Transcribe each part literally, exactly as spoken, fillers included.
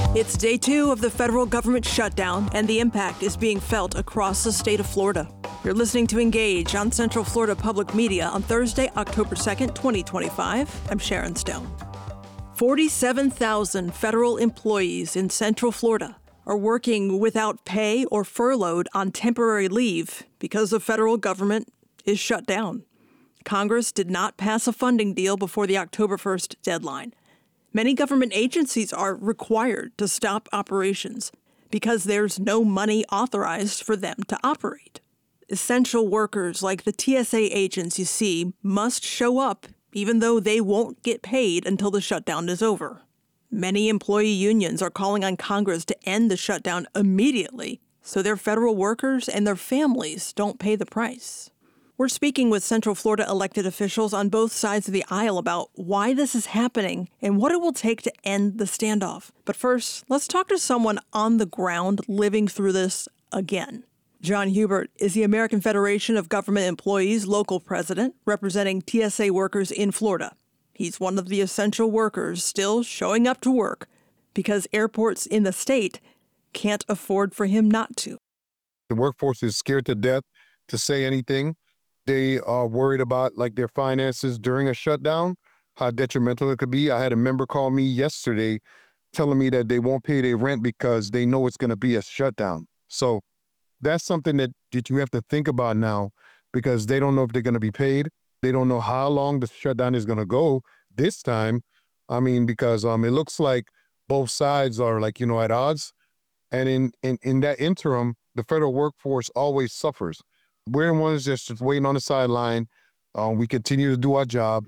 It's day two of the federal government shutdown, and the impact is being felt across the state of Florida. You're listening to Engage on Central Florida Public Media on Thursday, October second, twenty twenty-five. I'm Sharon Stone. forty-seven thousand federal employees in Central Florida are working without pay or furloughed on temporary leave because the federal government is shut down. Congress did not pass a funding deal before the October first deadline. Many government agencies are required to stop operations because there's no money authorized for them to operate. Essential workers like the T S A agents you see must show up even though they won't get paid until the shutdown is over. Many employee unions are calling on Congress to end the shutdown immediately so their federal workers and their families don't pay the price. We're speaking with Central Florida elected officials on both sides of the aisle about why this is happening and what it will take to end the standoff. But first, let's talk to someone on the ground living through this again. John Hubert is the American Federation of Government Employees local president representing T S A workers in Florida. He's one of the essential workers still showing up to work because airports in the state can't afford for him not to. The workforce is scared to death to say anything. They are worried about like their finances during a shutdown, how detrimental it could be. I had a member call me yesterday telling me that they won't pay their rent because they know it's going to be a shutdown. So that's something that, that you have to think about now because they don't know if they're going to be paid. They don't know how long the shutdown is going to go this time. I mean, because um, it looks like both sides are like, you know, at odds. And in, in, in that interim, the federal workforce always suffers. We're the ones just waiting on the sideline. Um, we continue to do our job,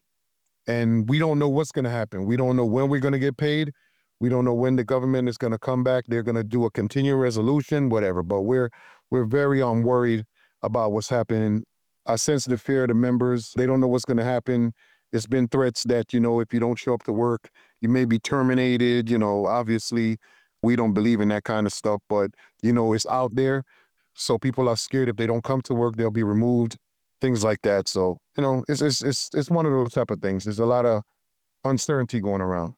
and we don't know what's going to happen. We don't know when we're going to get paid. We don't know when the government is going to come back. They're going to do a continuing resolution, whatever. But we're we're very um, worried about what's happening. I sense the fear of the members. They don't know what's going to happen. There's been threats that, you know, if you don't show up to work, you may be terminated. You know, obviously, we don't believe in that kind of stuff, but, you know, it's out there. So people are scared if they don't come to work, they'll be removed, things like that. So, you know, it's it's it's it's one of those type of things. There's a lot of uncertainty going around.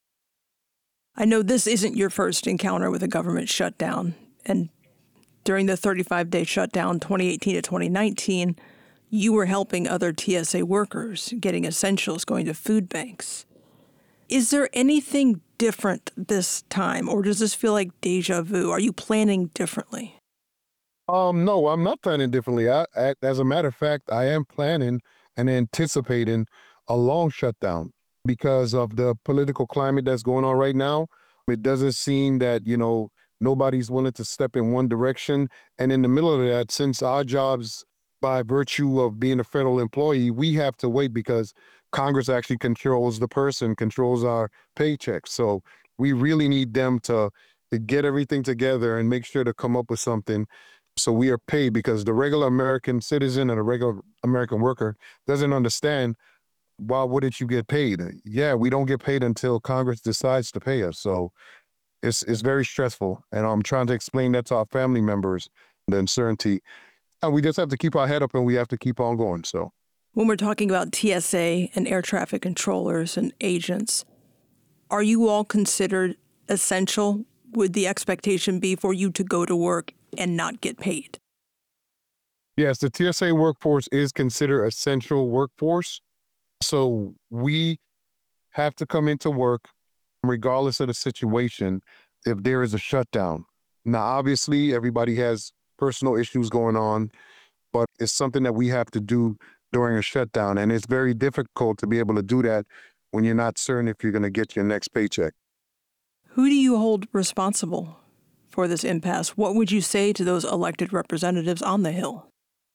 I know this isn't your first encounter with a government shutdown. And during the thirty-five day shutdown, twenty eighteen to twenty nineteen, you were helping other T S A workers getting essentials going to food banks. Is there anything different this time, or does this feel like deja vu? Are you planning differently? Um, no, I'm not planning differently. I, I, as a matter of fact, I am planning and anticipating a long shutdown because of the political climate that's going on right now. It doesn't seem that, you know, nobody's willing to step in one direction. And in the middle of that, since our jobs, by virtue of being a federal employee, we have to wait because Congress actually controls the person, controls our paychecks. So we really need them to, to get everything together and make sure to come up with something. So we are paid because the regular American citizen and a regular American worker doesn't understand, why wouldn't you get paid? Yeah, we don't get paid until Congress decides to pay us. So it's it's very stressful. And I'm trying to explain that to our family members, the uncertainty. And we just have to keep our head up and we have to keep on going. So when we're talking about T S A and air traffic controllers and agents, are you all considered essential? Would the expectation be for you to go to work and not get paid? Yes, the T S A workforce is considered essential workforce. So we have to come into work regardless of the situation if there is a shutdown. Now, obviously, everybody has personal issues going on, but it's something that we have to do during a shutdown. And it's very difficult to be able to do that when you're not certain if you're going to get your next paycheck. Who do you hold responsible for this impasse? What would you say to those elected representatives on the Hill?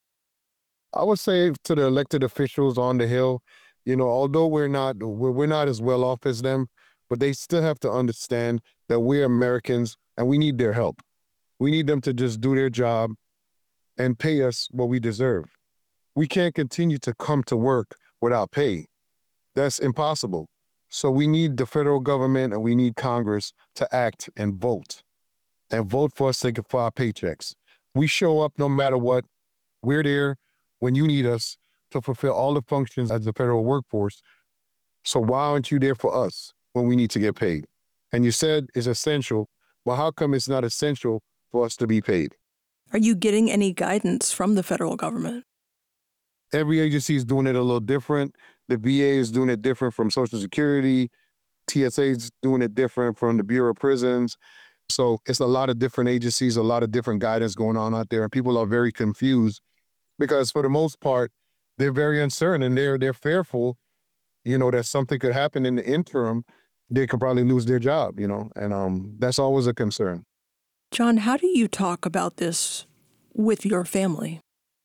I would say to the elected officials on the Hill, you know, although we're not we're, we're not as well off as them, but they still have to understand that we're Americans and we need their help. We need them to just do their job and pay us what we deserve. We can't continue to come to work without pay. That's impossible. So we need the federal government and we need Congress to act and vote. And vote for us to get for our paychecks. We show up no matter what. We're there when you need us to fulfill all the functions as the federal workforce. So why aren't you there for us when we need to get paid? And you said it's essential, Well, how come it's not essential for us to be paid? Are you getting any guidance from the federal government? Every agency is doing it a little different. The V A is doing it different from Social Security. T S A is doing it different from the Bureau of Prisons. So it's a lot of different agencies, a lot of different guidance going on out there, and people are very confused because for the most part, they're very uncertain and they're they're fearful, you know, that something could happen in the interim. They could probably lose their job, you know, and um, that's always a concern. John, how do you talk about this with your family?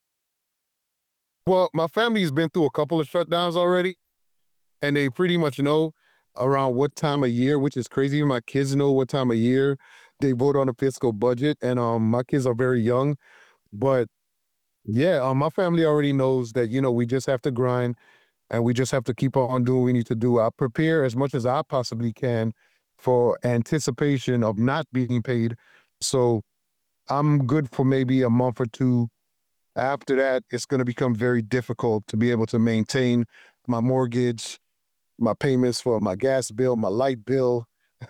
Well, my family's been through a couple of shutdowns already, and they pretty much know around what time of year, which is crazy. My kids know what time of year they vote on the fiscal budget, and um, my kids are very young. But yeah, um, my family already knows that, you know, we just have to grind and we just have to keep on doing what we need to do. I prepare as much as I possibly can for anticipation of not being paid. So I'm good for maybe a month or two. After that, it's going to become very difficult to be able to maintain my mortgage, my payments for my gas bill, my light bill,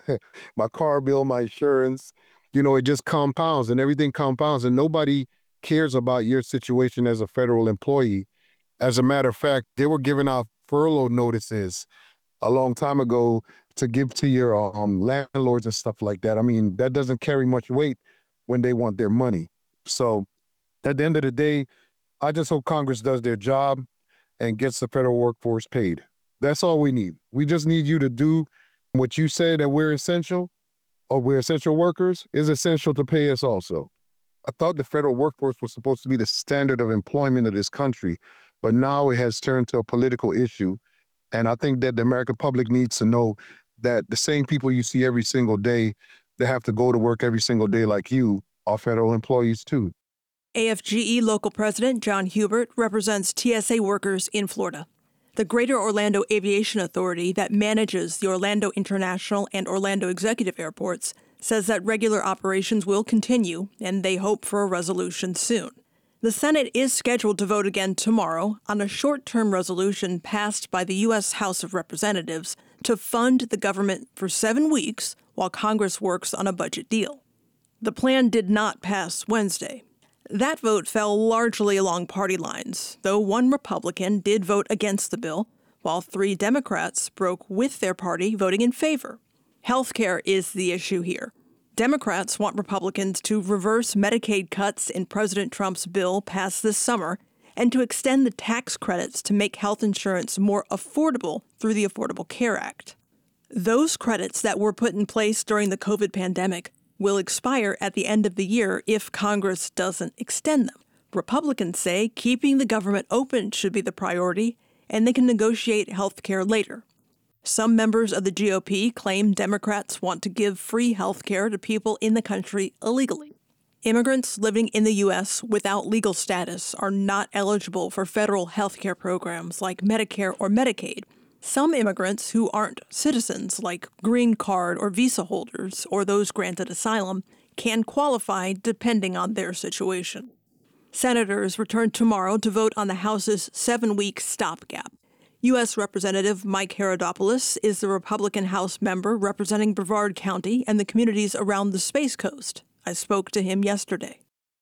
my car bill, my insurance. You know, it just compounds and everything compounds, and nobody cares about your situation as a federal employee. As a matter of fact, they were giving out furlough notices a long time ago to give to your um, landlords and stuff like that. I mean, that doesn't carry much weight when they want their money. So at the end of the day, I just hope Congress does their job and gets the federal workforce paid. That's all we need. We just need you to do what you say that we're essential or we're essential workers is essential to pay us also. I thought the federal workforce was supposed to be the standard of employment of this country, but now it has turned to a political issue. And I think that the American public needs to know that the same people you see every single day that have to go to work every single day like you are federal employees too. A F G E local president John Hubert represents T S A workers in Florida. The Greater Orlando Aviation Authority that manages the Orlando International and Orlando Executive Airports says that regular operations will continue, and they hope for a resolution soon. The Senate is scheduled to vote again tomorrow on a short-term resolution passed by the U S House of Representatives to fund the government for seven weeks while Congress works on a budget deal. The plan did not pass Wednesday. That vote fell largely along party lines, though one Republican did vote against the bill, while three Democrats broke with their party, voting in favor. Healthcare is the issue here. Democrats want Republicans to reverse Medicaid cuts in President Trump's bill passed this summer and to extend the tax credits to make health insurance more affordable through the Affordable Care Act. Those credits that were put in place during the COVID pandemic will expire at the end of the year if Congress doesn't extend them. Republicans say keeping the government open should be the priority, and they can negotiate health care later. Some members of the G O P claim Democrats want to give free health care to people in the country illegally. Immigrants living in the U S without legal status are not eligible for federal health care programs like Medicare or Medicaid. Some immigrants who aren't citizens, like green card or visa holders, or those granted asylum, can qualify depending on their situation. Senators return tomorrow to vote on the House's seven-week stopgap. U S. Representative Mike Herodopoulos is the Republican House member representing Brevard County and the communities around the Space Coast. I spoke to him yesterday.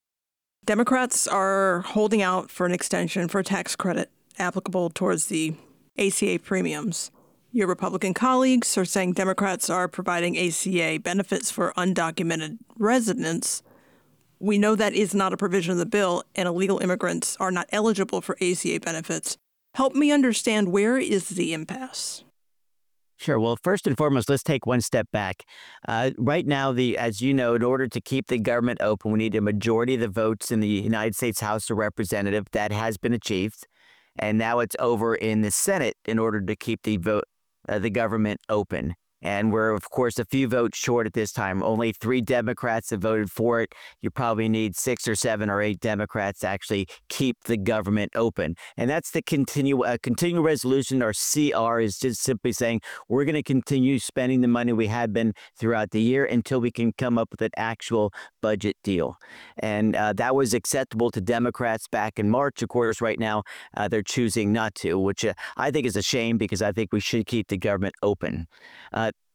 Democrats are holding out for an extension for a tax credit applicable towards the A C A premiums. Your Republican colleagues are saying Democrats are providing A C A benefits for undocumented residents. We know that is not a provision of the bill, and illegal immigrants are not eligible for A C A benefits. Help me understand, where is the impasse? Sure. Well, first and foremost, let's take one step back. Uh, right now, the as you know, in order to keep the government open, we need a majority of the votes in the United States House of Representatives. That has been achieved. And now it's over in the Senate in order to keep the vote, uh, the government open. And we're, of course, a few votes short at this time. Only three Democrats have voted for it. You probably need six or seven or eight Democrats to actually keep the government open. And that's the continue, uh, continuing resolution, or C R, is just simply saying we're going to continue spending the money we have been throughout the year until we can come up with an actual budget deal. And uh, that was acceptable to Democrats back in March. Of course, right now, uh, they're choosing not to, which uh, I think is a shame, because I think we should keep the government open. Uh,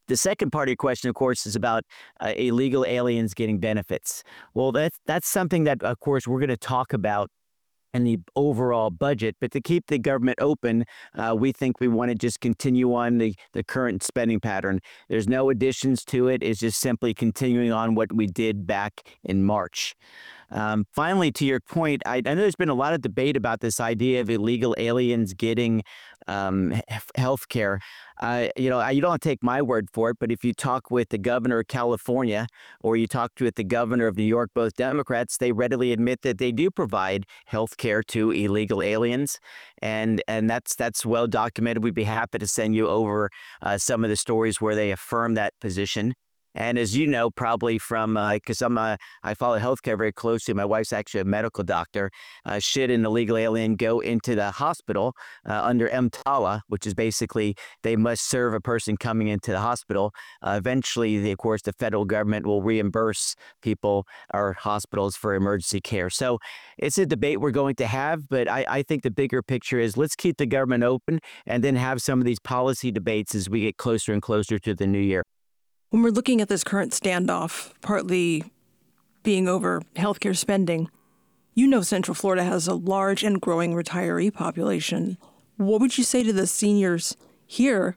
The second part of your question, of course, is about uh, illegal aliens getting benefits. Well, that's that's something that, of course, we're going to talk about in the overall budget. But to keep the government open, uh, we think we want to just continue on the, the current spending pattern. There's no additions to it. It's just simply continuing on what we did back in March. Um, finally, to your point, I, I know there's been a lot of debate about this idea of illegal aliens getting um, health care. Uh, you know, you don't have to take my word for it, but if you talk with the governor of California or you talk with the governor of New York, both Democrats, they readily admit that they do provide health care to illegal aliens. And and that's that's well documented. We'd be happy to send you over uh, some of the stories where they affirm that position. And as you know, probably from, because uh, I'm a, I follow healthcare very closely. My wife's actually a medical doctor. Uh, should an illegal alien go into the hospital uh, under EMTALA, which is basically they must serve a person coming into the hospital, uh, eventually, the, of course, the federal government will reimburse people or hospitals for emergency care. So it's a debate we're going to have, but I, I think the bigger picture is let's keep the government open and then have some of these policy debates as we get closer and closer to the new year. When we're looking at this current standoff, partly being over healthcare spending, you know Central Florida has a large and growing retiree population. What would you say to the seniors here?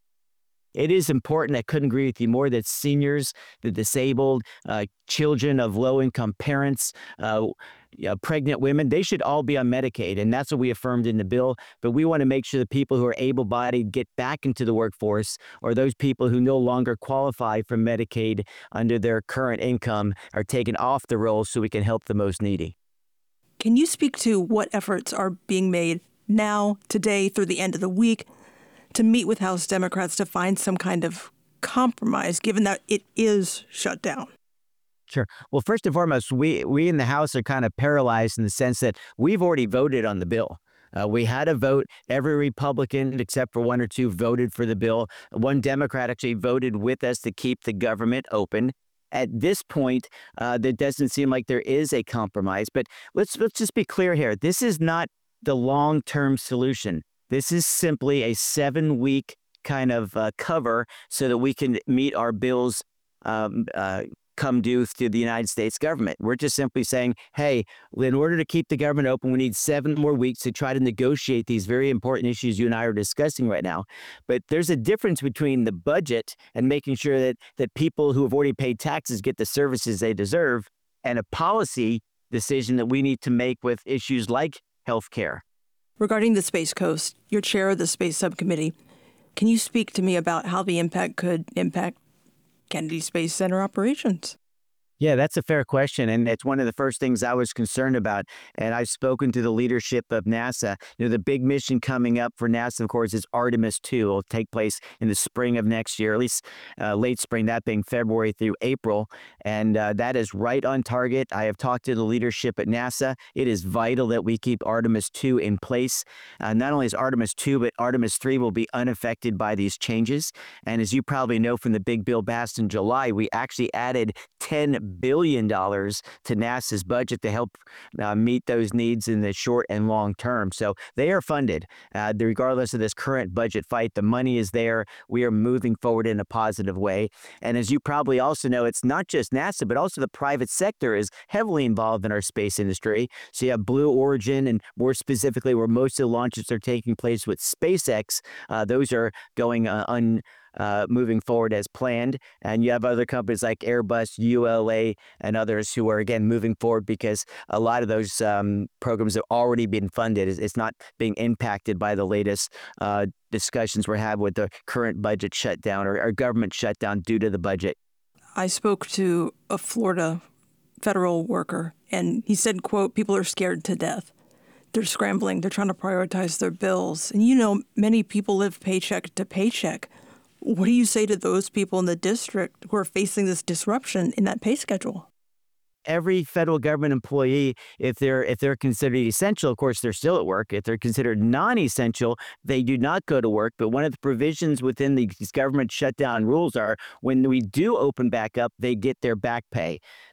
It is important. I couldn't agree with you more that seniors, the disabled, uh, children of low-income parents, uh, uh, pregnant women, they should all be on Medicaid, and that's what we affirmed in the bill. But we want to make sure the people who are able-bodied get back into the workforce, or those people who no longer qualify for Medicaid under their current income are taken off the roll so we can help the most needy. Can you speak to what efforts are being made now, today, through the end of the week, to meet with House Democrats to find some kind of compromise, given that it is shut down? Sure. Well, first and foremost, we, we in the House are kind of paralyzed in the sense that we've already voted on the bill. Uh, we had a vote. Every Republican, except for one or two, voted for the bill. One Democrat actually voted with us to keep the government open. At this point, uh, there doesn't seem like there is a compromise. But let's let's just be clear here. This is not the long-term solution. This is simply a seven-week kind of uh, cover so that we can meet our bills um, uh, come due to the United States government. We're just simply saying, hey, in order to keep the government open, we need seven more weeks to try to negotiate these very important issues you and I are discussing right now. But there's a difference between the budget and making sure that, that people who have already paid taxes get the services they deserve, and a policy decision that we need to make with issues like health care. Regarding the Space Coast, you're chair of the Space Subcommittee. Can you speak to me about how the impact could impact Kennedy Space Center operations? Yeah, that's a fair question, and it's one of the first things I was concerned about. And I've spoken to the leadership of NASA. You know, the big mission coming up for NASA, of course, is Artemis two. It will take place in the spring of next year, at least uh, late spring, that being February through April. And uh, that is right on target. I have talked to the leadership at NASA. It is vital that we keep Artemis two in place. Uh, not only is Artemis two, but Artemis three will be unaffected by these changes. And as you probably know from the big bill passed in July, we actually added ten billion dollars to NASA's budget to help uh, meet those needs in the short and long term. So they are funded. Uh, regardless of this current budget fight, the money is there. We are moving forward in a positive way. And as you probably also know, it's not just NASA, but also the private sector is heavily involved in our space industry. So you have Blue Origin, and more specifically, where most of the launches are taking place with SpaceX. Uh, those are going uh, un Uh, moving forward as planned. And you have other companies like Airbus, U L A, and others who are, again, moving forward because a lot of those um, programs have already been funded. It's, it's not being impacted by the latest uh, discussions we're having with the current budget shutdown or, or government shutdown due to the budget. I spoke to a Florida federal worker, and he said, quote, people are scared to death. They're scrambling. They're trying to prioritize their bills. And, you know, many people live paycheck to paycheck. What do you say to those people in the district who are facing this disruption in that pay schedule? Every federal government employee, if they're if they're considered essential, of course, they're still at work. If they're considered non-essential, they do not go to work. But one of the provisions within these government shutdown rules are when we do open back up, they get their back pay.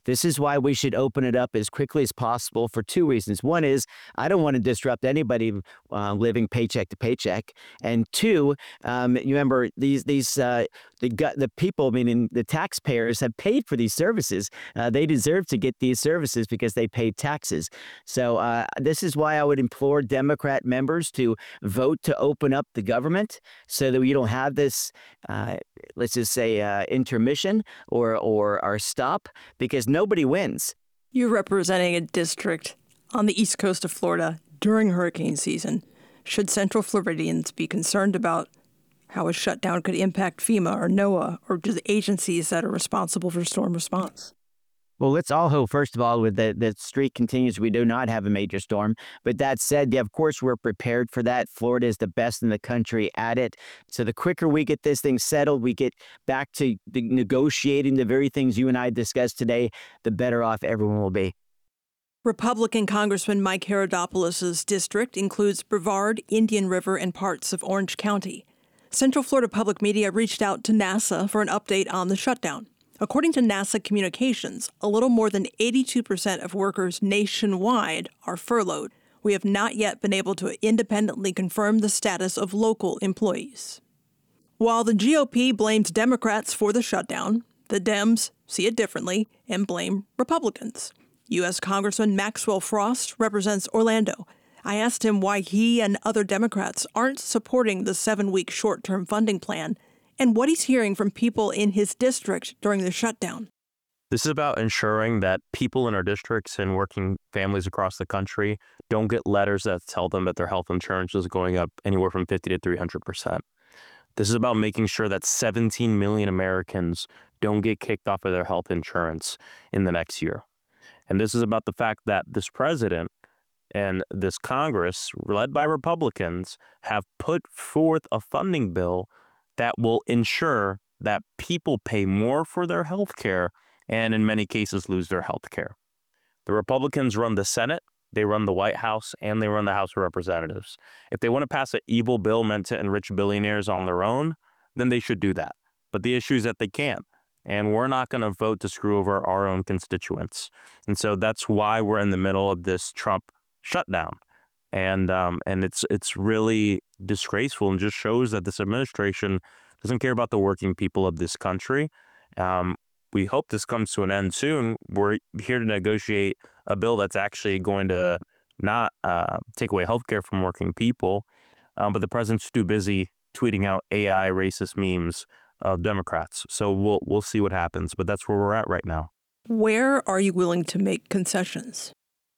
This is why we should open it up as quickly as possible for two reasons. One is I don't want to disrupt anybody uh, living paycheck to paycheck. And two, um, you remember these these uh, the the people, meaning the taxpayers, have paid for these services. Uh, they deserve to get these services because they paid taxes. So uh, this is why I would implore Democrat members to vote to open up the government so that we don't have this, uh, let's just say, uh, intermission or or our stop, because nobody wins. You're representing a district on the east coast of Florida during hurricane season. Should Central Floridians be concerned about how a shutdown could impact FEMA or NOAA or the agencies that are responsible for storm response? Well, let's all hope, first of all, with the, the streak continues, we do not have a major storm. But that said, yeah, of course, we're prepared for that. Florida is the best in the country at it. So the quicker we get this thing settled, we get back to the negotiating the very things you and I discussed today, the better off everyone will be. Republican Congressman Mike Herodopoulos' district includes Brevard, Indian River, and parts of Orange County. Central Florida Public Media reached out to NASA for an update on the shutdown. According to NASA Communications, a little more than eighty-two percent of workers nationwide are furloughed. We have not yet been able to independently confirm the status of local employees. While the G O P blames Democrats for the shutdown, the Dems see it differently and blame Republicans. U S Congressman Maxwell Frost represents Orlando. I asked him why he and other Democrats aren't supporting the seven-week short-term funding plan and what he's hearing from people in his district during the shutdown. This is about ensuring that people in our districts and working families across the country don't get letters that tell them that their health insurance is going up anywhere from fifty to three hundred percent. This is about making sure that seventeen million Americans don't get kicked off of their health insurance in the next year. And this is about the fact that this president and this Congress, led by Republicans, have put forth a funding bill that will ensure that people pay more for their health care and in many cases lose their health care. The Republicans run the Senate, they run the White House, and they run the House of Representatives. If they want to pass an evil bill meant to enrich billionaires on their own, then they should do that. But the issue is that they can't. And we're not going to vote to screw over our own constituents. And so that's why we're in the middle of this Trump shutdown. And um, and it's it's really disgraceful and just shows that this administration doesn't care about the working people of this country. Um, we hope this comes to an end soon. We're here to negotiate a bill that's actually going to not uh, take away health care from working people. Um, but the president's too busy tweeting out A I racist memes of Democrats. So we'll we'll see what happens. But that's where we're at right now. Where are you willing to make concessions?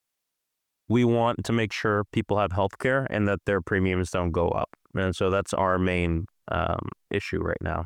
We want to make sure people have health care and that their premiums don't go up. And so that's our main um, issue right now.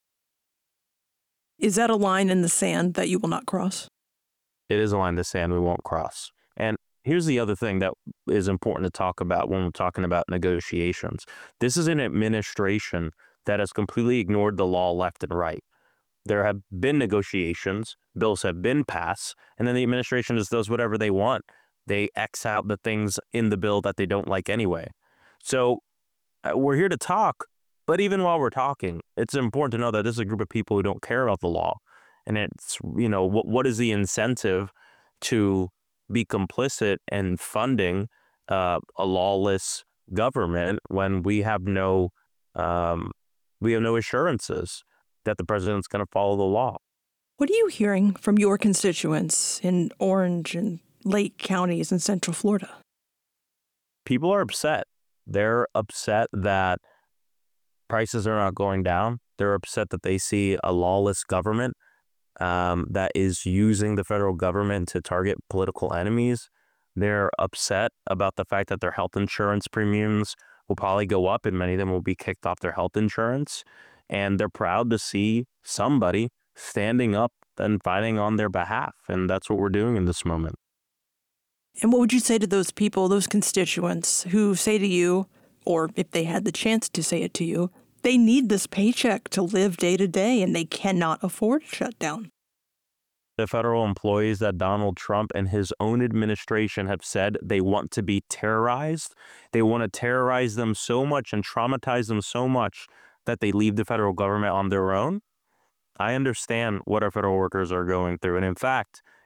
Is that a line in the sand that you will not cross? It is a line in the sand we won't cross. And here's the other thing that is important to talk about when we're talking about negotiations. This is an administration that has completely ignored the law left and right. There have been negotiations, bills have been passed, and then the administration just does whatever they want. They X out the things in the bill that they don't like anyway. So uh, we're here to talk, but even while we're talking, it's important to know that this is a group of people who don't care about the law. And it's, you know, what what is the incentive to be complicit in funding uh, a lawless government when we have no um, we have no assurances that the president's going to follow the law? What are you hearing from your constituents in Orange and Lake counties in Central Florida? People are upset. They're upset that prices are not going down. They're upset that they see a lawless government um, that is using the federal government to target political enemies. They're upset about the fact that their health insurance premiums will probably go up and many of them will be kicked off their health insurance. And they're proud to see somebody standing up and fighting on their behalf. And that's what we're doing in this moment. And what would you say to those people, those constituents who say to you, or if they had the chance to say it to you, they need this paycheck to live day to day and they cannot afford a shutdown? The federal employees that Donald Trump and his own administration have said they want to be terrorized. They want to terrorize them so much and traumatize them so much that they leave the federal government on their own. I understand what our federal workers are going through. And in fact,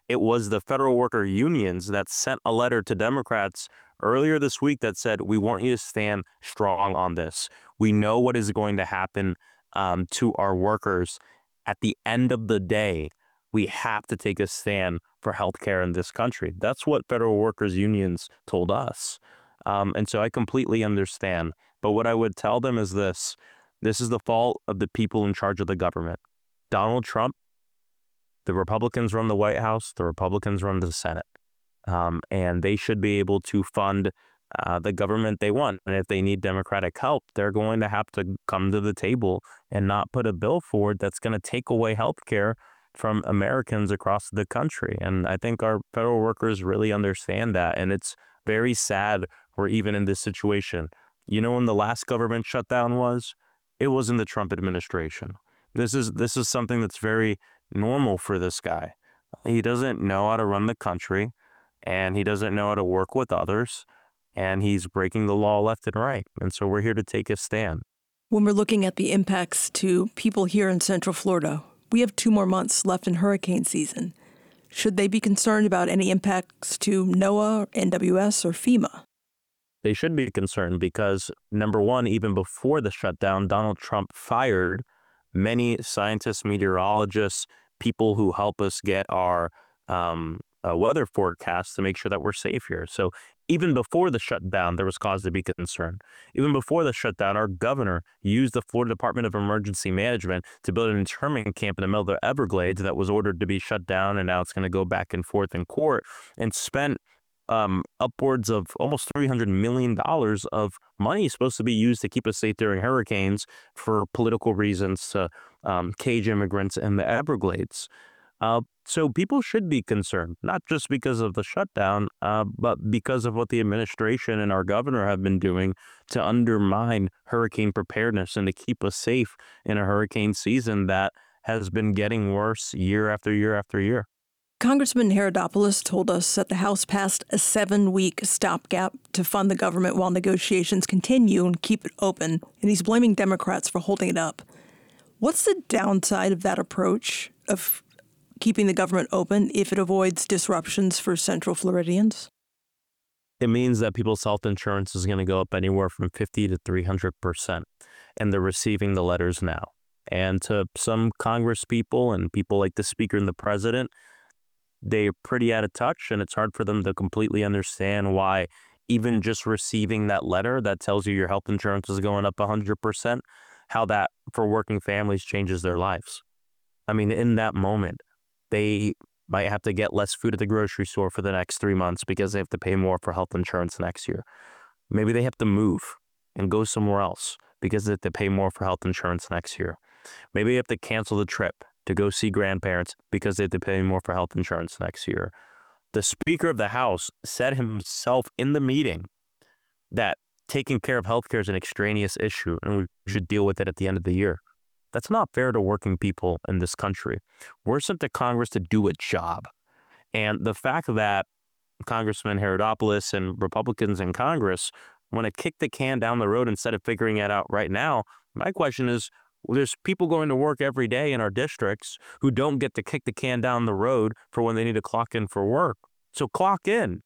It was the federal worker unions that sent a letter to Democrats earlier this week that said, we want you to stand strong on this. We know what is going to happen um, to our workers. At the end of the day, we have to take a stand for healthcare in this country. That's what federal workers unions told us. Um, and so I completely understand. But what I would tell them is this. This is the fault of the people in charge of the government. Donald Trump, the Republicans run the White House, the Republicans run the Senate. Um, and they should be able to fund uh, the government they want. And if they need Democratic help, they're going to have to come to the table and not put a bill forward that's going to take away health care from Americans across the country. And I think our federal workers really understand that. And it's very sad we're even in this situation. You know when the last government shutdown was? It was in the Trump administration. This is this is something that's very normal for this guy. He doesn't know how to run the country, and he doesn't know how to work with others, and he's breaking the law left and right. And so we're here to take a stand. When we're looking at the impacts to people here in Central Florida, we have two more months left in hurricane season. Should they be concerned about any impacts to NOAA, N W S, or FEMA? They should be concerned because, number one, even before the shutdown, Donald Trump fired many scientists, meteorologists, people who help us get our um, uh, weather forecasts to make sure that we're safe here. So even before the shutdown, there was cause to be concerned. Even before the shutdown, our governor used the Florida Department of Emergency Management to build an internment camp in the middle of the Everglades that was ordered to be shut down, and now it's going to go back and forth in court, and spent um, upwards of almost three hundred million dollars of money supposed to be used to keep us safe during hurricanes for political reasons to um, cage immigrants in the Everglades. Uh, so people should be concerned, not just because of the shutdown, uh, but because of what the administration and our governor have been doing to undermine hurricane preparedness and to keep us safe in a hurricane season that has been getting worse year after year after year. Congressman Herodopoulos told us that the House passed a seven-week stopgap to fund the government while negotiations continue and keep it open, and he's blaming Democrats for holding it up. What's the downside of that approach of keeping the government open if it avoids disruptions for Central Floridians? It means that people's health insurance is going to go up anywhere from fifty to three hundred percent, and they're receiving the letters now. And to some Congress people and people like the Speaker and the President, they're pretty out of touch, and it's hard for them to completely understand why even just receiving that letter that tells you your health insurance is going up one hundred percent, how that for working families changes their lives. I mean, in that moment, they might have to get less food at the grocery store for the next three months because they have to pay more for health insurance next year. Maybe they have to move and go somewhere else because they have to pay more for health insurance next year. Maybe they have to cancel the trip to go see grandparents because they have to pay more for health insurance next year. The Speaker of the House said himself in the meeting that taking care of healthcare is an extraneous issue and we should deal with it at the end of the year. That's not fair to working people in this country. We're sent to Congress to do a job. And the fact that Congressman Herodopoulos and Republicans in Congress want to kick the can down the road instead of figuring it out right now, my question is, well, there's people going to work every day in our districts who don't get to kick the can down the road for when they need to clock in for work. So clock in.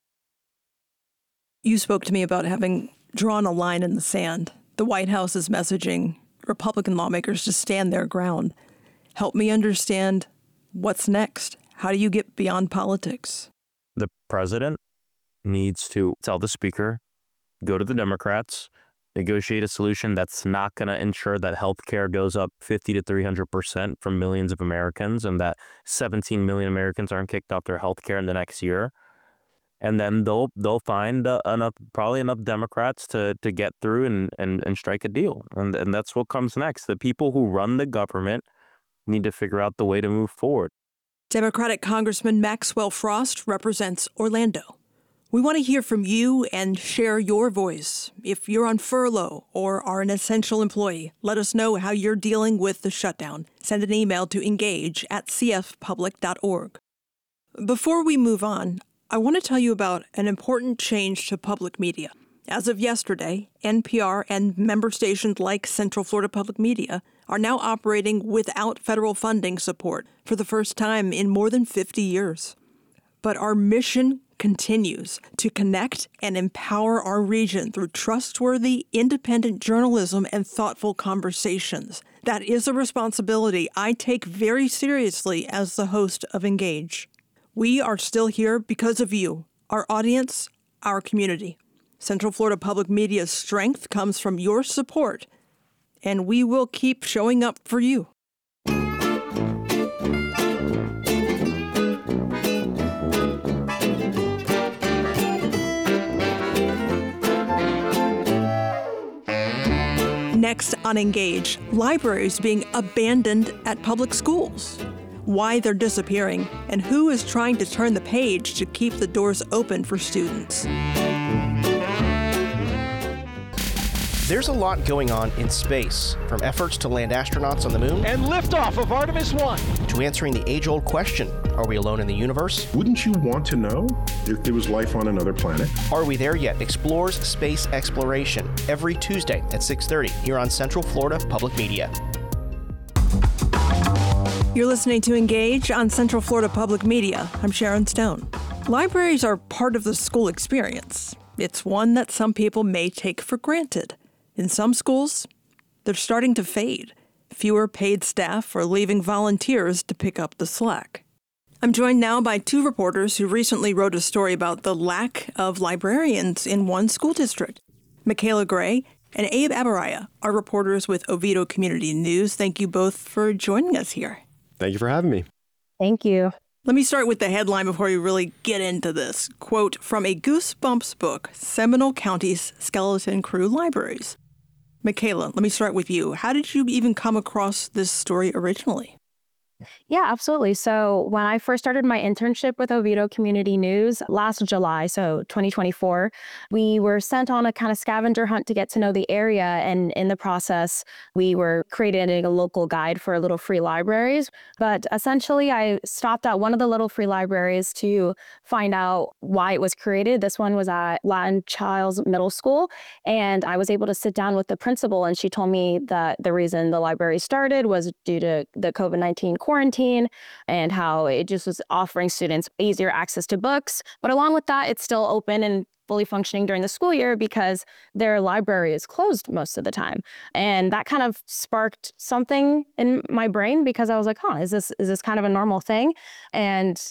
You spoke to me about having drawn a line in the sand. The White House is messaging Republican lawmakers to stand their ground. Help me understand what's next. How do you get beyond politics? The president needs to tell the Speaker, go to the Democrats, negotiate a solution that's not going to ensure that health care goes up fifty to three hundred percent for millions of Americans and that seventeen million Americans aren't kicked off their health care in the next year. And then they'll they'll find uh, enough, probably enough Democrats to to get through and, and, and strike a deal. And, and that's what comes next. The people who run the government need to figure out the way to move forward. Democratic Congressman Maxwell Frost represents Orlando. We want to hear from you and share your voice. If you're on furlough or are an essential employee, let us know how you're dealing with the shutdown. Send an email to engage at c f public dot org. Before we move on, I want to tell you about an important change to public media. As of yesterday, N P R and member stations like Central Florida Public Media are now operating without federal funding support for the first time in more than fifty years. But our mission continues to connect and empower our region through trustworthy, independent journalism and thoughtful conversations. That is a responsibility I take very seriously as the host of Engage. We are still here because of you, our audience, our community. Central Florida Public Media's strength comes from your support, and we will keep showing up for you. Next on Engage, libraries being abandoned at public schools. Why they're disappearing, and who is trying to turn the page to keep the doors open for students. There's a lot going on in space, from efforts to land astronauts on the moon and liftoff of Artemis one to answering the age-old question, are we alone in the universe? Wouldn't you want to know if there was life on another planet? Are We There Yet? Explores space exploration every Tuesday at six thirty here on Central Florida Public Media. You're listening to Engage on Central Florida Public Media. I'm Sharon Stone. Libraries are part of the school experience. It's one that some people may take for granted. In some schools, they're starting to fade. Fewer paid staff are leaving volunteers to pick up the slack. I'm joined now by two reporters who recently wrote a story about the lack of librarians in one school district. Michaela Gray and Abe Abaraya are reporters with Oviedo Community News. Thank you both for joining us here. Thank you for having me. Thank you. Let me start with the headline before we really get into this. Quote, from a Goosebumps book, Seminole County's Skeleton Crew Libraries. Michaela, let me start with you. How did you even come across this story originally? Yeah, absolutely. So when I first started my internship with Oviedo Community News last July, so twenty twenty-four, we were sent on a kind of scavenger hunt to get to know the area. And in the process, we were creating a local guide for little free libraries. But essentially, I stopped at one of the little free libraries to find out why it was created. This one was at Latin Childs Middle School. And I was able to sit down with the principal, and she told me that the reason the library started was due to the COVID nineteen quarantine and how it just was offering students easier access to books. But along with that, it's still open and fully functioning during the school year because their library is closed most of the time. And that kind of sparked something in my brain because I was like, huh, is this is this kind of a normal thing? And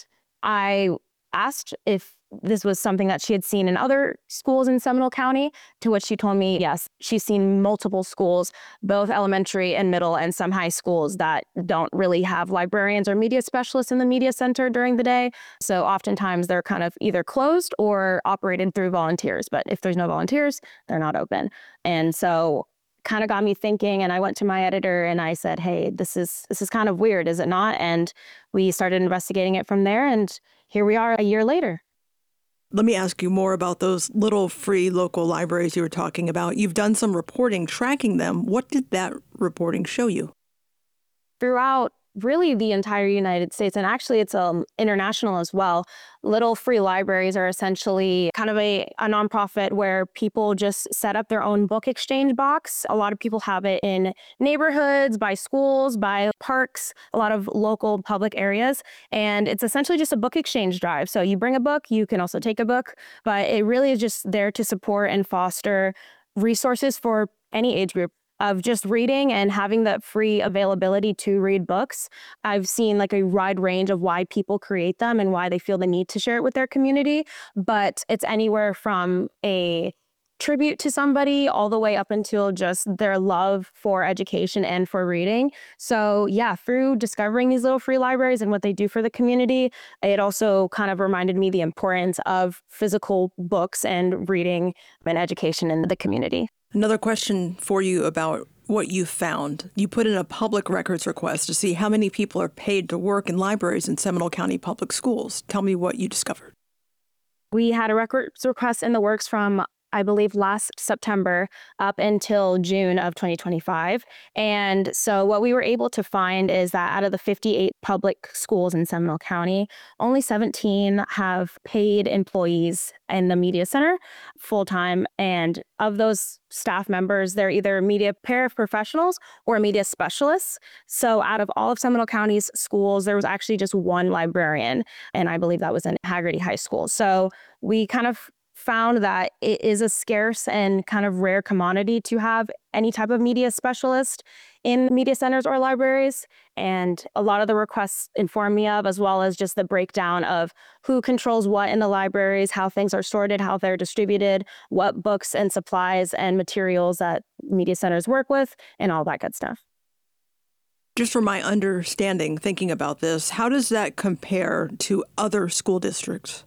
I asked if this was something that she had seen in other schools in Seminole County, to which she told me, yes, she's seen multiple schools, both elementary and middle and some high schools that don't really have librarians or media specialists in the media center during the day. So oftentimes they're kind of either closed or operated through volunteers. But if there's no volunteers, they're not open. And so kind of got me thinking, and I went to my editor and I said, hey, this is this is kind of weird, is it not? And we started investigating it from there. And here we are a year later. Let me ask you more about those little free local libraries you were talking about. You've done some reporting tracking them. What did that reporting show you? Throughout really the entire United States, and actually it's um, international as well, little free libraries are essentially kind of a, a nonprofit where people just set up their own book exchange box. A lot of people have it in neighborhoods, by schools, by parks, a lot of local public areas. And it's essentially just a book exchange drive. So you bring a book, you can also take a book, but it really is just there to support and foster resources for any age group of just reading and having that free availability to read books. I've seen like a wide range of why people create them and why they feel the need to share it with their community. But it's anywhere from a tribute to somebody all the way up until just their love for education and for reading. So yeah, through discovering these little free libraries and what they do for the community, it also kind of reminded me the importance of physical books and reading and education in the community. Another question for you about what you found. You put in a public records request to see how many people are paid to work in libraries in Seminole County Public Schools. Tell me what you discovered. We had a records request in the works from I believe, last September up until June of twenty twenty-five. And so what we were able to find is that out of the fifty-eight public schools in Seminole County, only seventeen have paid employees in the media center full-time. And of those staff members, they're either media paraprofessionals or media specialists. So out of all of Seminole County's schools, there was actually just one librarian. And I believe that was in Hagerty High School. So we kind of found that it is a scarce and kind of rare commodity to have any type of media specialist in media centers or libraries. And a lot of the requests inform me of, as well as just the breakdown of who controls what in the libraries, how things are sorted, how they're distributed, what books and supplies and materials that media centers work with, and all that good stuff. Just from my understanding, thinking about this, how does that compare to other school districts?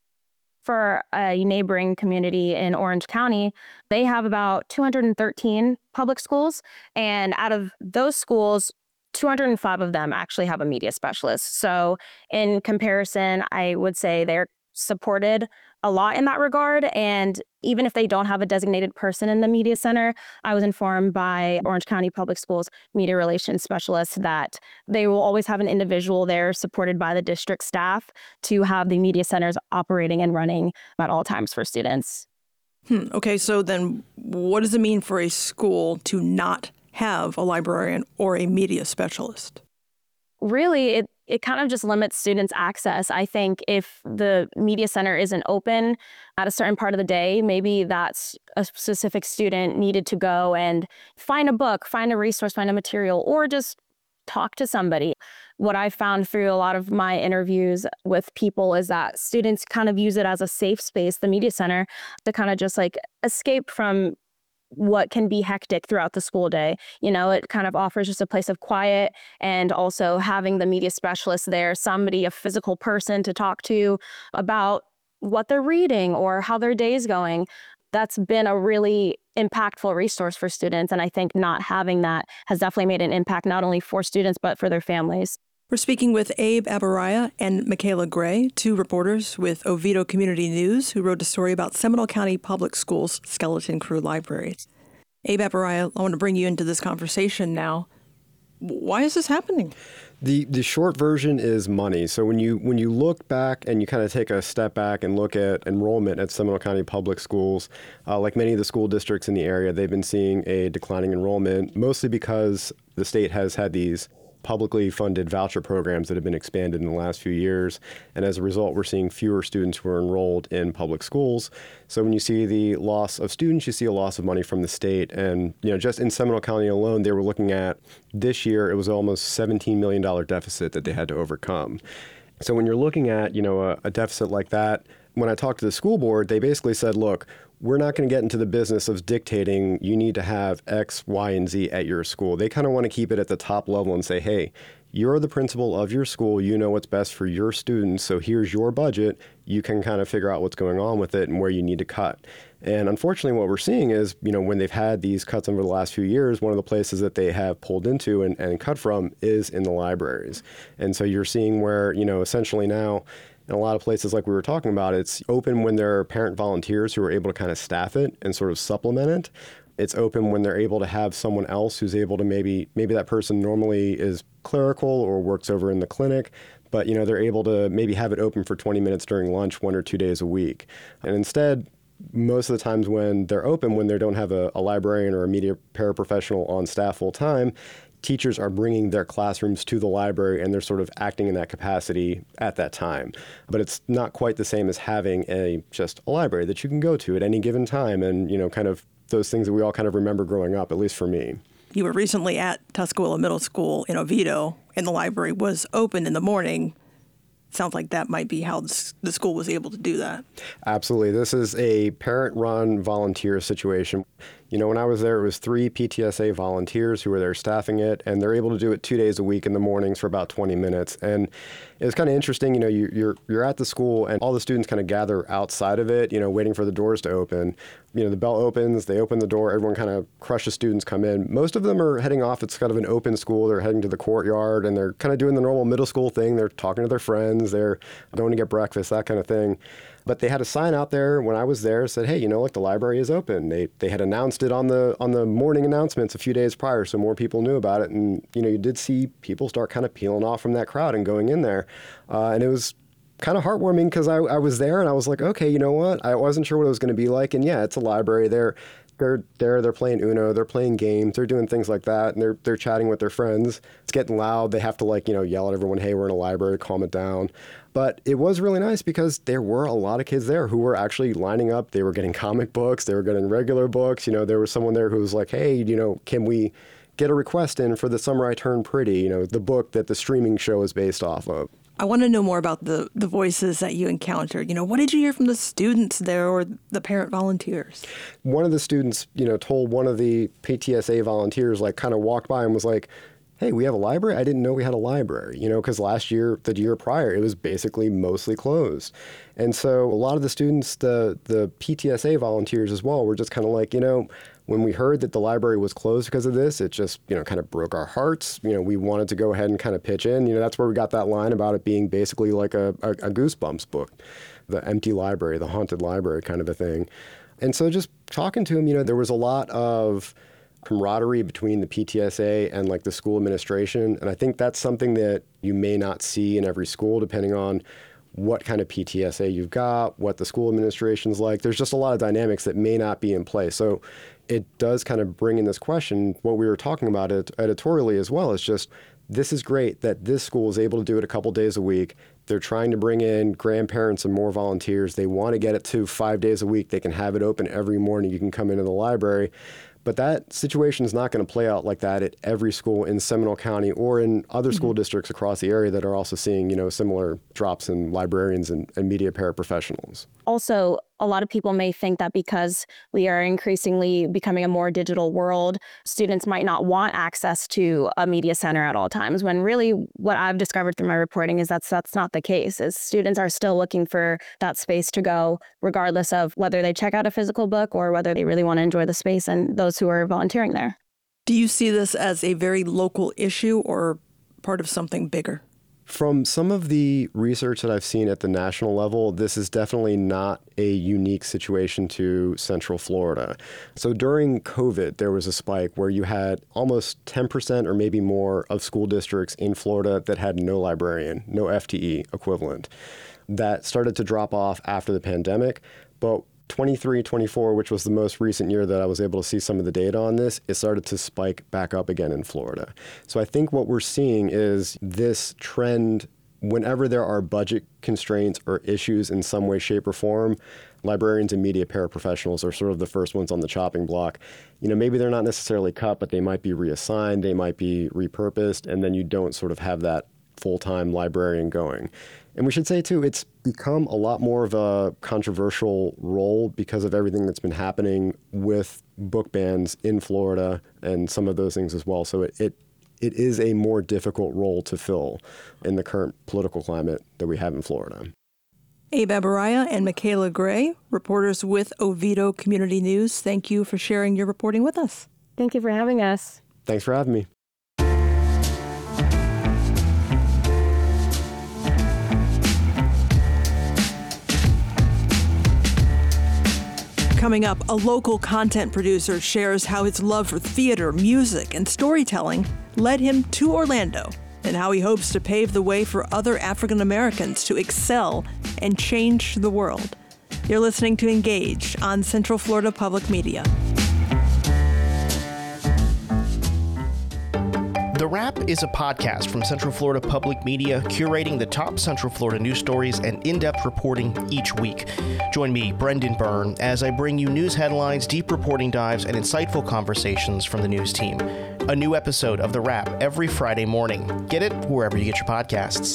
For a neighboring community in Orange County, they have about two hundred thirteen public schools. And out of those schools, two hundred five of them actually have a media specialist. So in comparison, I would say they're supported a lot in that regard. And even if they don't have a designated person in the media center, I was informed by Orange County Public Schools media relations specialists that they will always have an individual there supported by the district staff to have the media centers operating and running at all times for students. Hmm. Okay, so then what does it mean for a school to not have a librarian or a media specialist? Really, it it kind of just limits students' access. I think if the media center isn't open at a certain part of the day, maybe that's a specific student needed to go and find a book, find a resource, find a material, or just talk to somebody. What I found through a lot of my interviews with people is that students kind of use it as a safe space, the media center, to kind of just like escape from what can be hectic throughout the school day. You know, it kind of offers just a place of quiet, and also having the media specialist there, somebody, a physical person to talk to about what they're reading or how their day is going. That's been a really impactful resource for students. And I think not having that has definitely made an impact not only for students, but for their families. We're speaking with Abe Abaraya and Michaela Gray, two reporters with Oviedo Community News who wrote a story about Seminole County Public Schools Skeleton Crew Libraries. Abe Abaraya, I want to bring you into this conversation now. Why is this happening? The the short version is money. So when you when you look back and you kind of take a step back and look at enrollment at Seminole County Public Schools, uh, like many of the school districts in the area, they've been seeing a declining enrollment, mostly because the state has had these publicly funded voucher programs that have been expanded in the last few years. And as a result, we're seeing fewer students who are enrolled in public schools. So when you see the loss of students, you see a loss of money from the state. And, you know, just in Seminole County alone, they were looking at this year, it was almost seventeen million dollars deficit that they had to overcome. So when you're looking at, you know, a, a deficit like that, when I talked to the school board, they basically said, look, we're not going to get into the business of dictating you need to have X, Y, and Z at your school. They kind of want to keep it at the top level and say, hey, you're the principal of your school. You know what's best for your students. So here's your budget. You can kind of figure out what's going on with it and where you need to cut. And unfortunately, what we're seeing is, you know, when they've had these cuts over the last few years, one of the places that they have pulled into and, and cut from is in the libraries. And so you're seeing where, you know, essentially now, in a lot of places like we were talking about, it's open when there are parent volunteers who are able to kind of staff it and sort of supplement it. It's open when they're able to have someone else who's able to maybe, maybe that person normally is clerical or works over in the clinic, but, you know, they're able to maybe have it open for twenty minutes during lunch one or two days a week. And instead, most of the times when they're open, when they don't have a, a librarian or a media paraprofessional on staff full time, teachers are bringing their classrooms to the library and they're sort of acting in that capacity at that time. But it's not quite the same as having a just a library that you can go to at any given time and, you know, kind of those things that we all kind of remember growing up, at least for me. You were recently at Tuscaloosa Middle School in Oviedo, and the library was open in the morning. Sounds like that might be how the school was able to do that. Absolutely. This is a parent-run volunteer situation. You know, when I was there, it was three P T S A volunteers who were there staffing it, and they're able to do it two days a week in the mornings for about twenty minutes. And it was kind of interesting, you know, you, you're you're at the school, and all the students kind of gather outside of it, you know, waiting for the doors to open. You know, the bell opens, they open the door, everyone kind of crushes students come in. Most of them are heading off. It's kind of an open school. They're heading to the courtyard, and they're kind of doing the normal middle school thing. They're talking to their friends. They're going to get breakfast, that kind of thing. But they had a sign out there when I was there said, hey, you know, like the library is open. They they had announced it on the on the morning announcements a few days prior, so more people knew about it. And, you know, you did see people start kind of peeling off from that crowd and going in there. Uh, and it was kind of heartwarming because I, I was there and I was like, okay, you know what? I wasn't sure what it was going to be like. And yeah, it's a library. They're they're there, they're playing Uno, they're playing games, they're doing things like that, and they're they're chatting with their friends. It's getting loud. They have to like, you know, yell at everyone, hey, we're in a library, calm it down. But it was really nice because there were a lot of kids there who were actually lining up. They were getting comic books, they were getting regular books. You know, there was someone there who was like, hey, you know, can we get a request in for The Summer I Turned Pretty, you know, the book that the streaming show is based off of. I want to know more about the, the voices that you encountered. You know, what did you hear from the students there or the parent volunteers? One of the students, you know, told one of the P T S A volunteers, like, kind of walked by and was like, hey, we have a library? I didn't know we had a library, you know, because last year, the year prior, it was basically mostly closed. And so a lot of the students, the the P T S A volunteers as well, were just kind of like, you know, when we heard that the library was closed because of this, it just, you know, kind of broke our hearts. You know, we wanted to go ahead and kind of pitch in. You know, that's where we got that line about it being basically like a, a, a Goosebumps book, the empty library, the haunted library kind of a thing. And so just talking to him, you know, there was a lot of camaraderie between the P T S A and like the school administration. And I think that's something that you may not see in every school, depending on what kind of P T S A you've got, what the school administration's like. There's just a lot of dynamics that may not be in place. So it does kind of bring in this question, what we were talking about it editorially as well, is just, this is great that this school is able to do it a couple days a week. They're trying to bring in grandparents and more volunteers. They want to get it to five days a week. They can have it open every morning. You can come into the library. But that situation is not going to play out like that at every school in Seminole County or in other mm-hmm. school districts across the area that are also seeing, you know, similar drops in librarians and, and media paraprofessionals. Also, a lot of people may think that because we are increasingly becoming a more digital world, students might not want access to a media center at all times, when really what I've discovered through my reporting is that's that's not the case. Is students are still looking for that space to go, regardless of whether they check out a physical book or whether they really want to enjoy the space and those who are volunteering there. Do you see this as a very local issue or part of something bigger? From some of the research that I've seen at the national level, this is definitely not a unique situation to Central Florida. So during COVID, there was a spike where you had almost ten percent or maybe more of school districts in Florida that had no librarian, no F T E equivalent. That started to drop off after the pandemic, but twenty-three, twenty-four, which was the most recent year that I was able to see some of the data on this, it started to spike back up again in Florida. So I think what we're seeing is this trend, whenever there are budget constraints or issues in some way, shape, or form, librarians and media paraprofessionals are sort of the first ones on the chopping block. You know, maybe they're not necessarily cut, but they might be reassigned, they might be repurposed, and then you don't sort of have that full-time librarian going. And we should say, too, it's become a lot more of a controversial role because of everything that's been happening with book bans in Florida and some of those things as well. So it, it it is a more difficult role to fill in the current political climate that we have in Florida. Abe Abaraya and Michaela Gray, reporters with Oviedo Community News, thank you for sharing your reporting with us. Thank you for having us. Thanks for having me. Coming up, a local content producer shares how his love for theater, music, and storytelling led him to Orlando, and how he hopes to pave the way for other African Americans to excel and change the world. You're listening to Engage on Central Florida Public Media. The Wrap is a podcast from Central Florida Public Media, curating the top Central Florida news stories and in-depth reporting each week. Join me, Brendan Byrne, as I bring you news headlines, deep reporting dives, and insightful conversations from the news team. A new episode of The Wrap every Friday morning. Get it wherever you get your podcasts.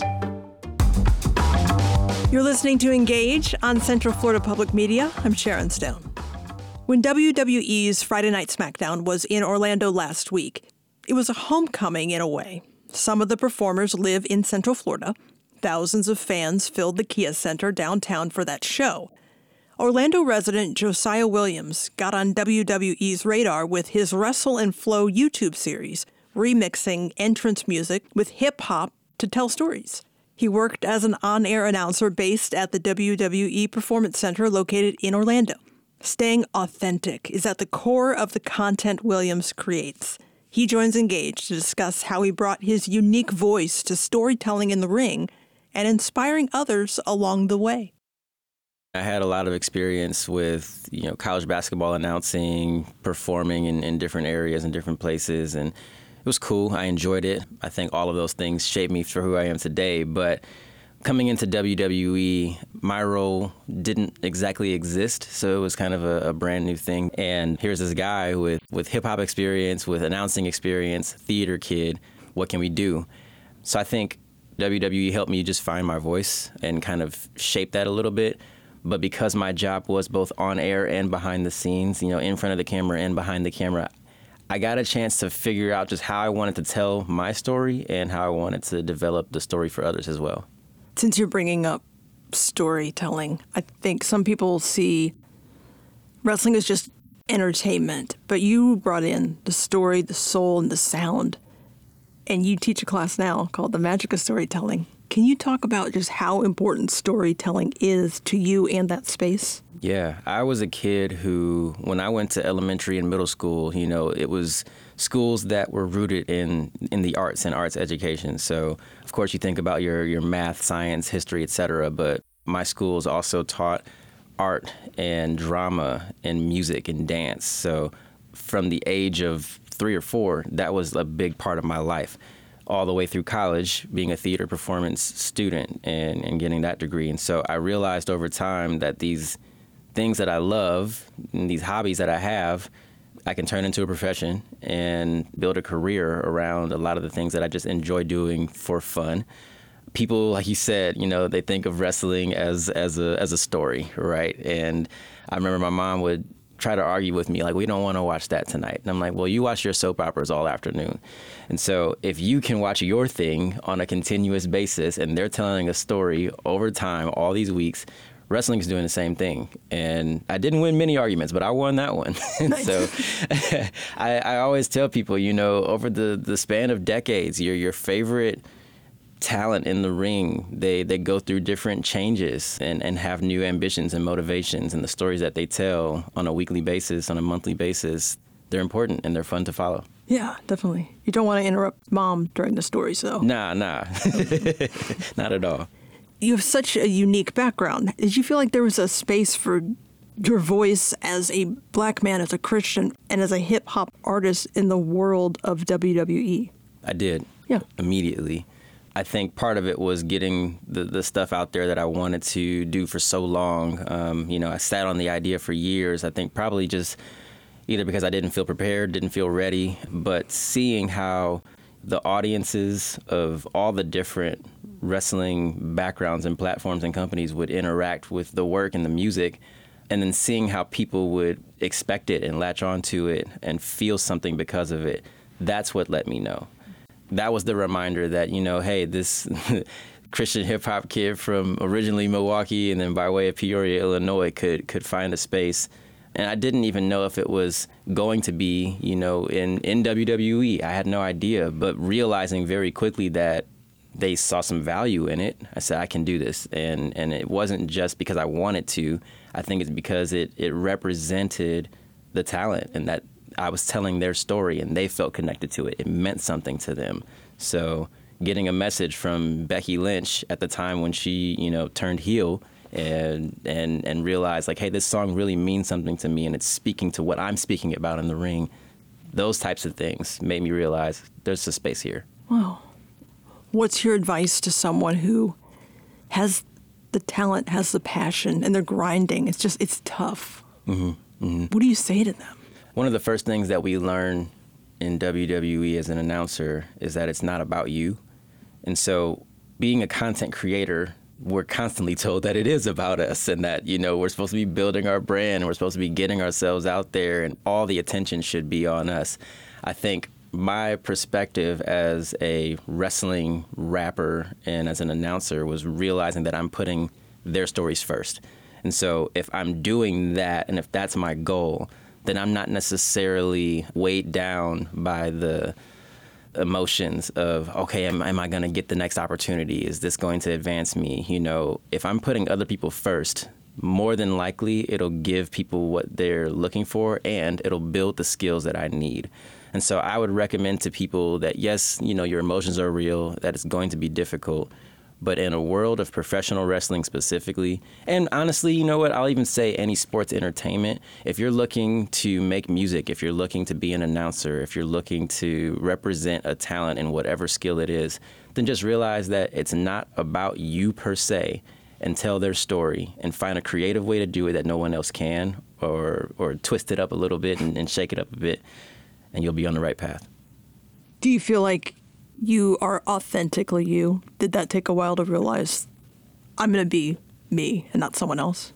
You're listening to Engage on Central Florida Public Media. I'm Sharon Stone. When W W E's Friday Night SmackDown was in Orlando last week, it was a homecoming in a way. Some of the performers live in Central Florida. Thousands of fans filled the Kia Center downtown for that show. Orlando resident Josiah Williams got on W W E's radar with his Wrestle and Flow YouTube series, remixing entrance music with hip-hop to tell stories. He worked as an on-air announcer based at the W W E Performance Center located in Orlando. Staying authentic is at the core of the content Williams creates. He joins Engage to discuss how he brought his unique voice to storytelling in the ring and inspiring others along the way. I had a lot of experience with, you know, college basketball announcing, performing in, in different areas and different places, and it was cool. I enjoyed it. I think all of those things shaped me for who I am today. But coming into W W E, my role didn't exactly exist, so it was kind of a, a brand new thing. And here's this guy with, with hip-hop experience, with announcing experience, theater kid. What can we do? So I think W W E helped me just find my voice and kind of shape that a little bit. But because my job was both on air and behind the scenes, you know, in front of the camera and behind the camera, I got a chance to figure out just how I wanted to tell my story and how I wanted to develop the story for others as well. Since you're bringing up storytelling, I think some people see wrestling as just entertainment, but you brought in the story, the soul, and the sound. And you teach a class now called The Magic of Storytelling. Can you talk about just how important storytelling is to you and that space? Yeah, I was a kid who, when I went to elementary and middle school, you know, it was schools that were rooted in, in the arts and arts education. So, of course, you think about your, your math, science, history, et cetera. But my schools also taught art and drama and music and dance. So from the age of three or four, that was a big part of my life, all the way through college, being a theater performance student and, and getting that degree. And so I realized over time that these things that I love and these hobbies that I have, I can turn into a profession and build a career around a lot of the things that I just enjoy doing for fun. People, like you said, you know, they think of wrestling as as a as a story, right? And I remember my mom would try to argue with me, like, we don't want to watch that tonight. And I'm like, well, you watch your soap operas all afternoon. And so if you can watch your thing on a continuous basis and they're telling a story over time, all these weeks, wrestling is doing the same thing. And I didn't win many arguments, but I won that one. And so I, I always tell people, you know, over the, the span of decades, your your favorite talent in the ring, they they go through different changes and, and have new ambitions and motivations, and the stories that they tell on a weekly basis, on a monthly basis, they're important and they're fun to follow. Yeah, definitely. You don't want to interrupt mom during the story, so. Nah, nah. Not at all. You have such a unique background. Did you feel like there was a space for your voice as a black man, as a Christian, and as a hip-hop artist in the world of W W E? I did. Yeah. Immediately. I think part of it was getting the, the stuff out there that I wanted to do for so long. Um, you know, I sat on the idea for years. I think probably just either because I didn't feel prepared, didn't feel ready, but seeing how the audiences of all the different wrestling backgrounds and platforms and companies would interact with the work and the music, and then seeing how people would expect it and latch onto it and feel something because of it, that's what let me know. That was the reminder that, you know, hey, this Christian hip-hop kid from originally Milwaukee and then by way of Peoria, Illinois, could could find a space. And I didn't even know if it was going to be, you know, in, in W W E. I had no idea, but realizing very quickly that they saw some value in it, I said, I can do this. And and it wasn't just because I wanted to. I think it's because it, it represented the talent and that I was telling their story and they felt connected to it. It meant something to them. So getting a message from Becky Lynch at the time when she, you know, turned heel and and and realized, like, hey, this song really means something to me and it's speaking to what I'm speaking about in the ring. Those types of things made me realize there's a space here. Wow. What's your advice to someone who has the talent, has the passion, and they're grinding? It's just, it's tough. Mm-hmm. Mm-hmm. What do you say to them? One of the first things that we learn in W W E as an announcer is that it's not about you. And so being a content creator, we're constantly told that it is about us and that, you know, we're supposed to be building our brand and we're supposed to be getting ourselves out there and all the attention should be on us. I think my perspective as a wrestling rapper and as an announcer was realizing that I'm putting their stories first. And so if I'm doing that and if that's my goal, then I'm not necessarily weighed down by the emotions of, okay, am, am I going to get the next opportunity? Is this going to advance me? You know, if I'm putting other people first, more than likely it'll give people what they're looking for, and it'll build the skills that I need. And so I would recommend to people that, yes, you know, your emotions are real, that it's going to be difficult. But in a world of professional wrestling specifically, and honestly, you know what, I'll even say any sports entertainment, if you're looking to make music, if you're looking to be an announcer, if you're looking to represent a talent in whatever skill it is, then just realize that it's not about you per se, and tell their story and find a creative way to do it that no one else can, or or twist it up a little bit and, and shake it up a bit, and you'll be on the right path. Do you feel like you are authentically you? Did that take a while to realize I'm going to be me and not someone else?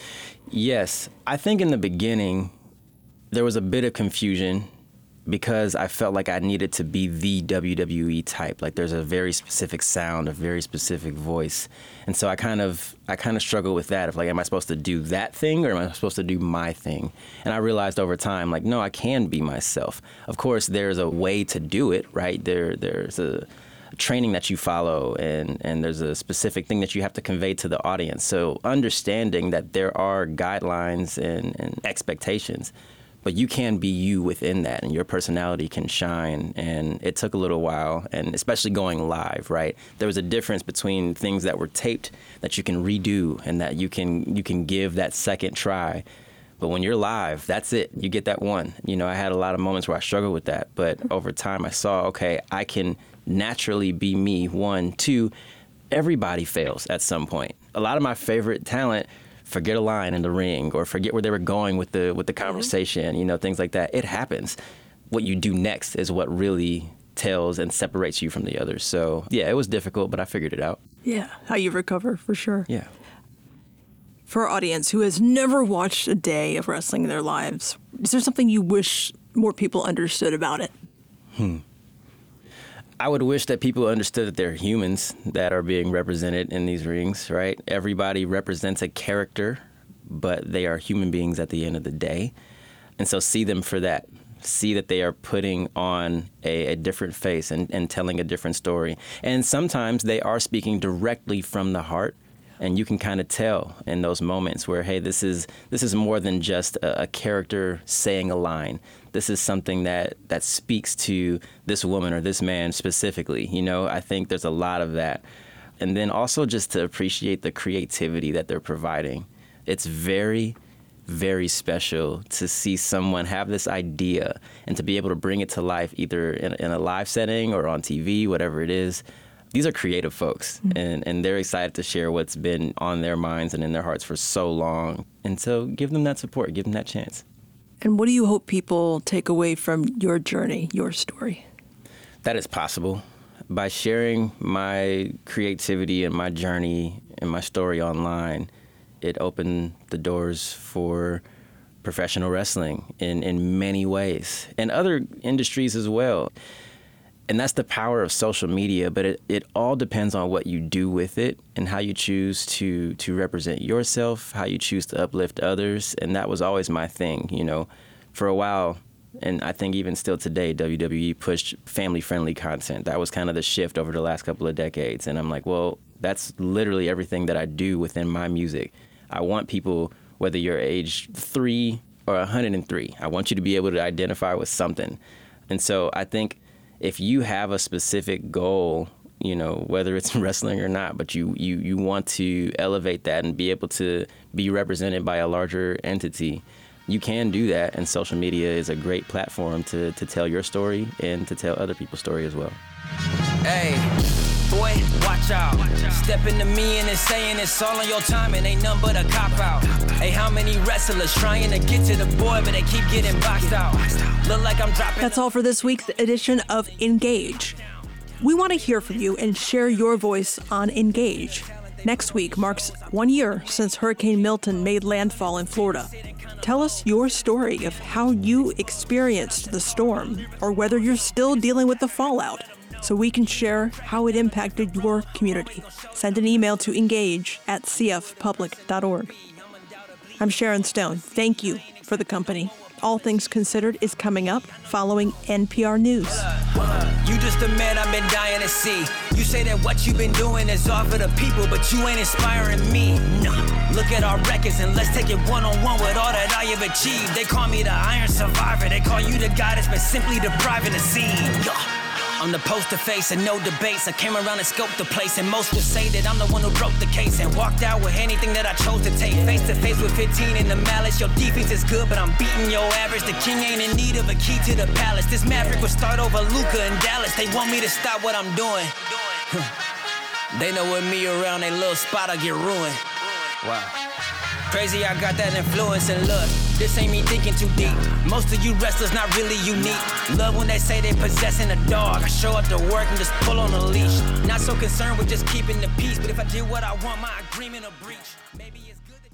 Yes. I think in the beginning, there was a bit of confusion because I felt like I needed to be the W W E type. Like there's a very specific sound, a very specific voice. And so I kind of I kind of struggled with that of like, am I supposed to do that thing or am I supposed to do my thing? And I realized over time, like, no, I can be myself. Of course, there's a way to do it, right? There, There's a training that you follow, and, and there's a specific thing that you have to convey to the audience. So understanding that there are guidelines and, and expectations, but you can be you within that, and your personality can shine. And it took a little while, and especially going live, right? There was a difference between things that were taped that you can redo and that you can you can give that second try. But when you're live, that's it. You get that one. You know, I had a lot of moments where I struggled with that, but over time I saw, okay, I can naturally be me. One, two, everybody fails at some point. A lot of my favorite talent forget a line in the ring or forget where they were going with the with the conversation, you know, things like that. It happens. What you do next is what really tells and separates you from the others. So, yeah, it was difficult, but I figured it out. Yeah, how you recover, for sure. Yeah. For our audience who has never watched a day of wrestling in their lives, is there something you wish more people understood about it? Hmm. I would wish that people understood that they're humans that are being represented in these rings, right? Everybody represents a character, but they are human beings at the end of the day. And so see them for that. See that they are putting on a, a different face and, and telling a different story. And sometimes they are speaking directly from the heart. And you can kind of tell in those moments where, hey, this is this is more than just a, a character saying a line. This is something that, that speaks to this woman or this man specifically. You know, I think there's a lot of that. And then also just to appreciate the creativity that they're providing. It's very, very special to see someone have this idea and to be able to bring it to life either in, in a live setting or on T V, whatever it is. These are creative folks, mm-hmm. and, and they're excited to share what's been on their minds and in their hearts for so long. And so give them that support, give them that chance. And what do you hope people take away from your journey, your story? That is possible. By sharing my creativity and my journey and my story online, it opened the doors for professional wrestling in, in many ways, and other industries as well. And that's the power of social media, but it, it all depends on what you do with it and how you choose to to represent yourself, how you choose to uplift others. And that was always my thing, you know. For a while, and I think even still today, W W E pushed family-friendly content. That was kind of the shift over the last couple of decades. And I'm like, well, that's literally everything that I do within my music. I want people, whether you're age three or one hundred three, I want you to be able to identify with something. And so I think if you have a specific goal, you know, whether it's wrestling or not, but you, you, you want to elevate that and be able to be represented by a larger entity, you can do that. And social media is a great platform to, to tell your story and to tell other people's story as well. Hey, boy, watch out. Step into me and it's saying it's all on your time and ain't nothing but a cop out. Hey, how many wrestlers trying to get to the boy, but they keep getting boxed out. Look like I'm dropping. That's all for this week's edition of Engage. We want to hear from you and share your voice on Engage. Next week marks one year since Hurricane Milton made landfall in Florida. Tell us your story of how you experienced the storm or whether you're still dealing with the fallout, so we can share how it impacted your community. Send an email to engage at c f public dot org. I'm Sharon Stone. Thank you for the company. All Things Considered is coming up following N P R News. You just a man I've been dying to see. You say that what you've been doing is all for the people, but you ain't inspiring me. No. Look at our records and let's take it one-on-one with all that I have achieved. They call me the Iron Survivor. They call you the guy that's been simply depriving the scene. I'm the poster face and no debates. I came around and scoped the place, and most would say that I'm the one who broke the case and walked out with anything that I chose to take. Face to face with fifteen in the malice. Your defense is good, but I'm beating your average. The king ain't in need of a key to the palace. This Maverick will start over Luka and Dallas. They want me to stop what I'm doing. They know with me around, they little spot I get ruined. Wow. Crazy, I got that influence, and look, this ain't me thinking too deep. Most of you wrestlers not really unique. Love when they say they possessing a dog. I show up to work and just pull on a leash. Not so concerned with just keeping the peace, but if I did what I want, my agreement will breach. Maybe it's good that